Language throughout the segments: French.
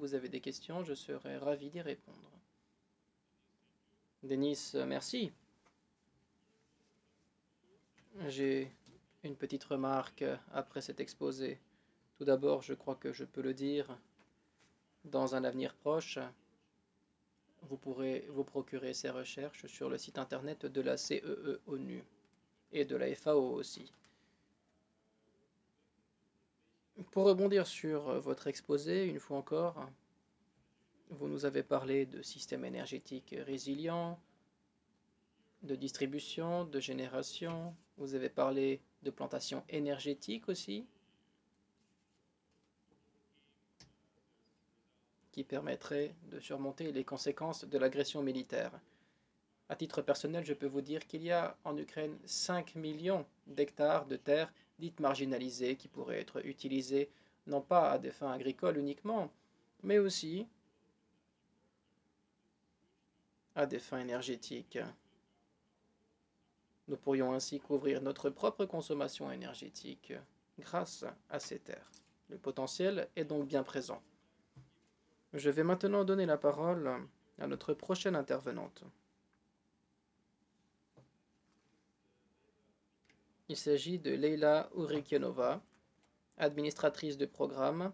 vous avez des questions, je serai ravi d'y répondre. Denis, merci. J'ai une petite remarque après cet exposé. Tout d'abord, je crois que je peux le dire, dans un avenir proche, vous pourrez vous procurer ces recherches sur le site internet de la CEE-ONU et de la FAO aussi. Pour rebondir sur votre exposé, une fois encore, vous nous avez parlé de systèmes énergétiques résilients, de distribution, de génération, vous avez parlé de plantation énergétique aussi, qui permettrait de surmonter les conséquences de l'agression militaire. À titre personnel, je peux vous dire qu'il y a en Ukraine 5 millions d'hectares de terres dites marginalisées qui pourraient être utilisées non pas à des fins agricoles uniquement, mais aussi à des fins énergétiques. Nous pourrions ainsi couvrir notre propre consommation énergétique grâce à ces terres. Le potentiel est donc bien présent. Je vais maintenant donner la parole à notre prochaine intervenante. Il s'agit de Leila Ourikianova, administratrice de programme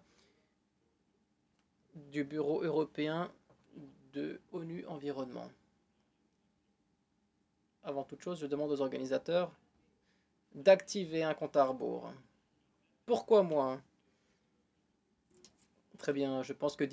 du Bureau européen de ONU Environnement. Avant toute chose, je demande aux organisateurs d'activer un compte à rebours. Pourquoi moi? Très bien, je pense que